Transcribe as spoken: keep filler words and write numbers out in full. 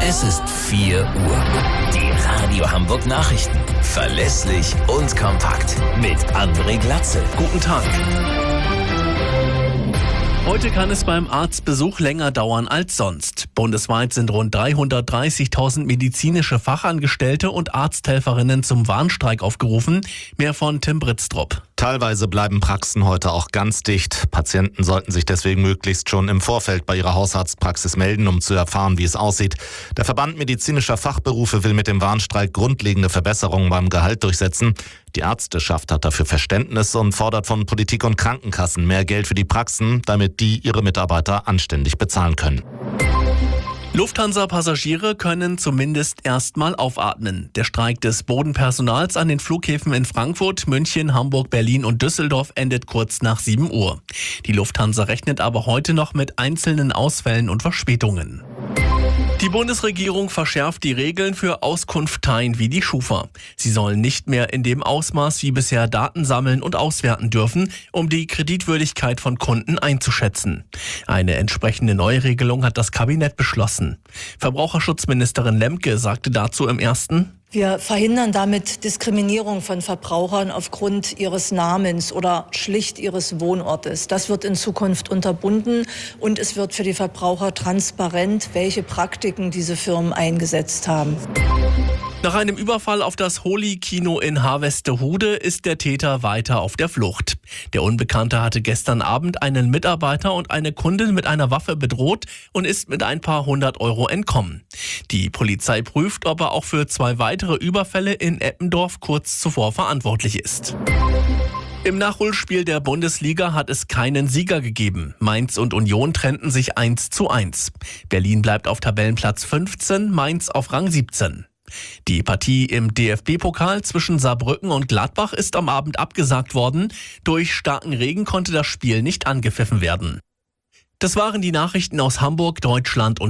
Es ist vier Uhr. Die Radio Hamburg Nachrichten. Verlässlich und kompakt. Mit André Glatzel. Guten Tag. Heute kann es beim Arztbesuch länger dauern als sonst. Bundesweit sind rund dreihundertdreißigtausend medizinische Fachangestellte und Arzthelferinnen zum Warnstreik aufgerufen. Mehr von Tim Britztrup. Teilweise bleiben Praxen heute auch ganz dicht. Patienten sollten sich deswegen möglichst schon im Vorfeld bei ihrer Hausarztpraxis melden, um zu erfahren, wie es aussieht. Der Verband medizinischer Fachberufe will mit dem Warnstreik grundlegende Verbesserungen beim Gehalt durchsetzen. Die Ärzteschaft hat dafür Verständnis und fordert von Politik und Krankenkassen mehr Geld für die Praxen, damit die ihre Mitarbeiter anständig bezahlen können. Lufthansa-Passagiere können zumindest erstmal aufatmen. Der Streik des Bodenpersonals an den Flughäfen in Frankfurt, München, Hamburg, Berlin und Düsseldorf endet kurz nach sieben Uhr. Die Lufthansa rechnet aber heute noch mit einzelnen Ausfällen und Verspätungen. Die Bundesregierung verschärft die Regeln für Auskunfteien wie die Schufa. Sie sollen nicht mehr in dem Ausmaß wie bisher Daten sammeln und auswerten dürfen, um die Kreditwürdigkeit von Kunden einzuschätzen. Eine entsprechende Neuregelung hat das Kabinett beschlossen. Verbraucherschutzministerin Lemke sagte dazu im Ersten: Wir verhindern damit Diskriminierung von Verbrauchern aufgrund ihres Namens oder schlicht ihres Wohnortes. Das wird in Zukunft unterbunden und es wird für die Verbraucher transparent, welche Praktiken diese Firmen eingesetzt haben. Nach einem Überfall auf das Holi-Kino in Harvestehude ist der Täter weiter auf der Flucht. Der Unbekannte hatte gestern Abend einen Mitarbeiter und eine Kundin mit einer Waffe bedroht und ist mit ein paar hundert Euro entkommen. Die Polizei prüft, ob er auch für zwei weitere Überfälle in Eppendorf kurz zuvor verantwortlich ist. Im Nachholspiel der Bundesliga hat es keinen Sieger gegeben. Mainz und Union trennten sich eins zu eins. Berlin bleibt auf Tabellenplatz fünfzehn, Mainz auf Rang siebzehn. Die Partie im D F B-Pokal zwischen Saarbrücken und Gladbach ist am Abend abgesagt worden. Durch starken Regen konnte das Spiel nicht angepfiffen werden. Das waren die Nachrichten aus Hamburg, Deutschland und